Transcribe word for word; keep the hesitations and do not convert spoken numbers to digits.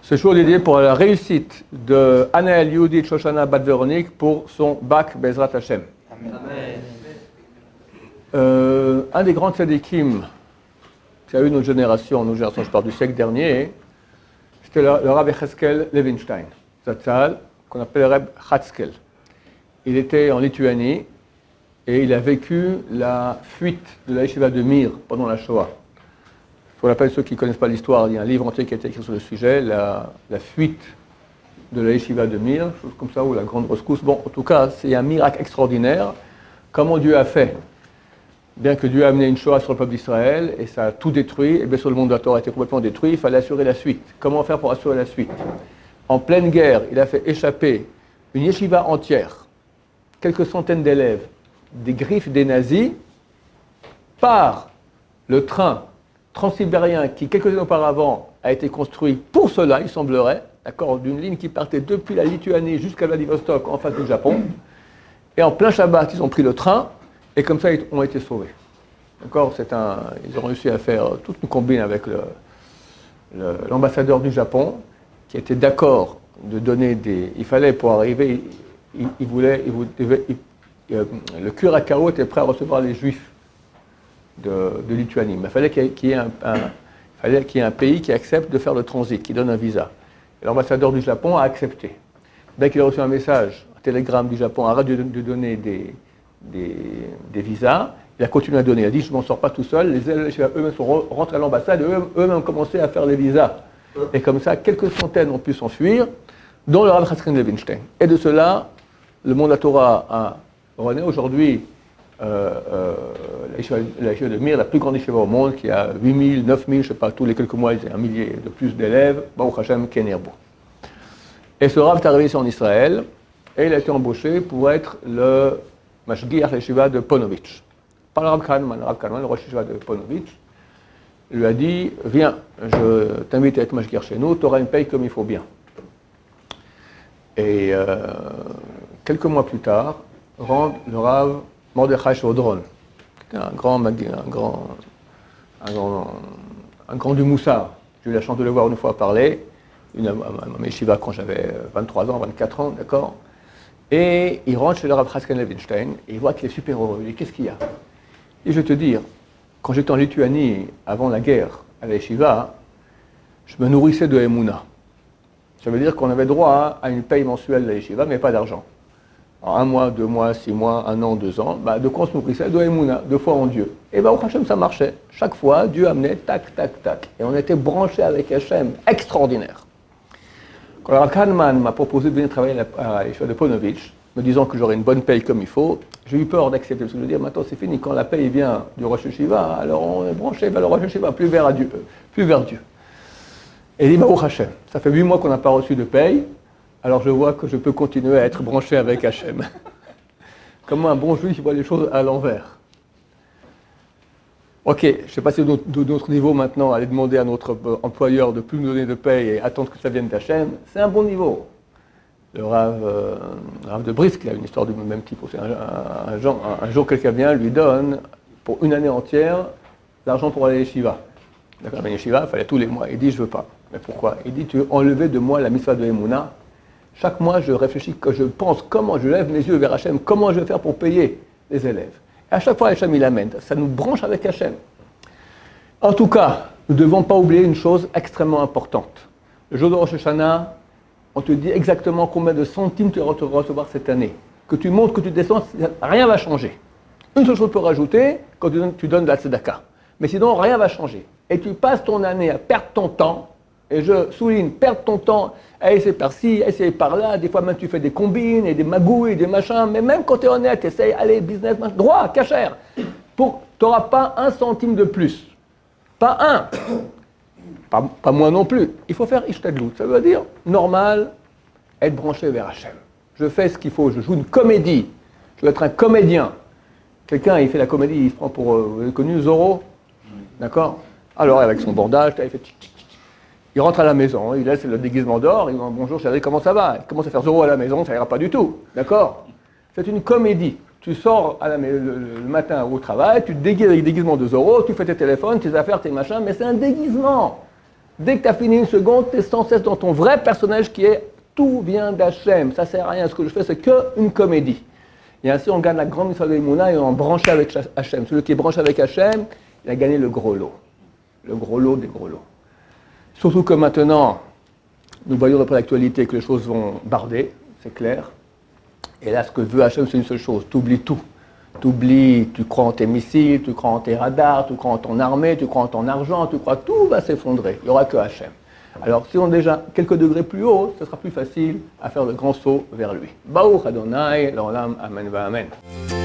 Ce jour dédié pour la réussite de Anaël Yehudit Shoshana Bat Véronique pour son bac Bezrat Hashem. Amen. Euh, un des grands tzadikim qui a eu notre génération, notre génération, je parle du siècle dernier, c'était le, le Rabbi Cheskel Levinstein, Zatzal, qu'on appelle le Rabbi Chatzkel. Il était en Lituanie et il a vécu la fuite de la yeshiva de Mir pendant la Shoah. Pour l'appel ceux qui ne connaissent pas l'histoire, il y a un livre entier qui a été écrit sur le sujet, la, la fuite de la yeshiva de Mir, chose comme ça, ou la grande rescousse. Bon, en tout cas, c'est un miracle extraordinaire. Comment Dieu a fait, bien que Dieu a amené une Shoah sur le peuple d'Israël, et ça a tout détruit, et bien sûr le monde de la Torah a été complètement détruit, il fallait assurer la suite. Comment faire pour assurer la suite? En pleine guerre, il a fait échapper une yeshiva entière, quelques centaines d'élèves, des griffes des nazis, par le train transsibérien qui, quelques années auparavant, a été construit pour cela, il semblerait, d'accord, d'une ligne qui partait depuis la Lituanie jusqu'à Vladivostok, en face du Japon. Et en plein Shabbat, ils ont pris le train, et comme ça, ils ont été sauvés. D'accord, c'est un, ils ont réussi à faire toute une combine avec le, le, l'ambassadeur du Japon, qui était d'accord de donner des... Il fallait, pour arriver, il, il voulait... Il voulait il, il, le Kurakao était prêt à recevoir les Juifs de, de Lituanie. Mais il fallait qu'il y ait, qu'il y ait un, un, il fallait qu'il y ait un pays qui accepte de faire le transit, qui donne un visa. Et l'ambassadeur du Japon a accepté. Dès qu'il a reçu un message, un télégramme du Japon, arrête de, de donner des, des, des visas, il a continué à donner. Il a dit, je ne m'en sors pas tout seul. Les élèves eux-mêmes sont rentrés à l'ambassade et eux, eux-mêmes ont commencé à faire les visas. Et comme ça, quelques centaines ont pu s'enfuir, dont le Rav Chatzkel Levinstein. Et de cela, le monde de la Torah a rené aujourd'hui euh, euh, la yeshiva de Mir, la plus grande yeshiva au monde, qui a huit mille, neuf mille, je ne sais pas, tous les quelques mois, il y a un millier de plus d'élèves, Baruch Hashem, Kenerbo. Et ce Rav est arrivé ici en Israël, et il a été embauché pour être le Mashgiach la yeshiva de Ponovitch. Par le Rav Kahneman, le Rav Kahneman, le Rosh Yeshiva de Ponovitch, lui a dit, viens, je t'invite à être Mashgiach chez nous, tu auras une paye comme il faut bien. Et euh, quelques mois plus tard, rentre le Rav Mordechai Chaudron, un grand, un grand, un grand, un grand du Moussard. J'ai eu la chance de le voir une fois parler, une, à mes yeshivas quand j'avais vingt-trois ans, vingt-quatre ans, d'accord. Et il rentre chez le Rav Chatzkel Levinstein et il voit qu'il est super heureux. Il dit, qu'est-ce qu'il y a? Et je vais te dire, quand j'étais en Lituanie, avant la guerre, à la yeshiva, je me nourrissais de Emouna. Ça veut dire qu'on avait droit à une paye mensuelle de la yeshiva, mais pas d'argent. Alors, un mois, deux mois, six mois, un an, deux ans, bah, de quoi on se nourrissait? De Emouna, deux fois en Dieu. Et bah, au Hachem, ça marchait. Chaque fois, Dieu amenait tac, tac, tac. Et on était branchés avec Hachem, extraordinaire. Quand le Rav Kahneman m'a proposé de venir travailler à la yeshiva de Ponovitch, me disant que j'aurais une bonne paye comme il faut, j'ai eu peur d'accepter, parce que je veux dire, maintenant c'est fini, quand la paye vient du Rosh Yeshiva, alors on est branché vers le Rosh Yeshiva, plus vers Dieu. Plus vers Dieu. Et il dit, Baruch Hashem, ça fait huit mois qu'on n'a pas reçu de paye, alors je vois que je peux continuer à être branché avec Hashem. Comment un bon juif voit les choses à l'envers. Ok, je ne sais pas si de notre niveau maintenant, aller demander à notre employeur de plus nous donner de paye et attendre que ça vienne d'Hachem, c'est un bon niveau. Le Rav, euh, Rav de Brisk, il a une histoire du même type. Un, un, un, un jour, quelqu'un vient, lui donne, pour une année entière, l'argent pour aller à yeshiva. D'accord, mais yeshiva, il fallait tous les mois. Il dit, je ne veux pas. Mais pourquoi? Il dit, tu veux enlever de moi la mitzvah de Emouna. Chaque mois, je réfléchis, que je pense comment je lève mes yeux vers Hachem, comment je vais faire pour payer les élèves. Et à chaque fois, Hachem, il amène. Ça nous branche avec Hachem. En tout cas, nous ne devons pas oublier une chose extrêmement importante. Le jour de Rosh Hashanah, on te dit exactement combien de centimes tu vas recevoir cette année. Que tu montes, que tu descends, rien ne va changer. Une seule chose peut rajouter, quand tu donnes, tu donnes de la tzedaka. Mais sinon, rien ne va changer. Et tu passes ton année à perdre ton temps, et je souligne, perdre ton temps à essayer par-ci, à essayer par-là, des fois même tu fais des combines, et des magouilles, des machins, mais même quand tu es honnête, tu essayes, allez, business, machin, droit, cachère. Tu n'auras pas un centime de plus. Pas un. Pas, pas moi non plus. Il faut faire ishtadlout. Ça veut dire, normal, être branché vers Hachem. Je fais ce qu'il faut, je joue une comédie. Je veux être un comédien. Quelqu'un, il fait la comédie, il se prend pour, euh, vous avez connu Zorro? D'accord? Alors, avec son bordage, il fait tic, tic, tic. Il rentre à la maison, il laisse le déguisement d'or, il dit, bonjour chérie, comment ça va? Il commence à faire Zorro à la maison, ça ira pas du tout. D'accord? C'est une comédie. Tu sors à la, le, le, le matin au travail, tu te déguises avec le déguisement de Zorro, tu fais tes téléphones, tes affaires, tes machins, mais c'est un déguisement. Dès que tu as fini une seconde, tu es sans cesse dans ton vrai personnage qui est tout vient d'Hachem. Ça ne sert à rien. Ce que je fais, c'est qu'une comédie. Et ainsi, on gagne la grande histoire de l'Imouna et on est branché avec Hachem. Celui qui est branché avec Hachem, il a gagné le gros lot. Le gros lot des gros lots. Surtout que maintenant, nous voyons d'après l'actualité que les choses vont barder, c'est clair. Et là, ce que veut Hachem, c'est une seule chose, tu oublies tout. Tu oublies, tu crois en tes missiles, tu crois en tes radars, tu crois en ton armée, tu crois en ton argent, tu crois que tout va s'effondrer. Il n'y aura que Hachem. Alors, si on est déjà quelques degrés plus haut, ce sera plus facile à faire le grand saut vers lui. Baruch Adonai, l'olam, amen va amen.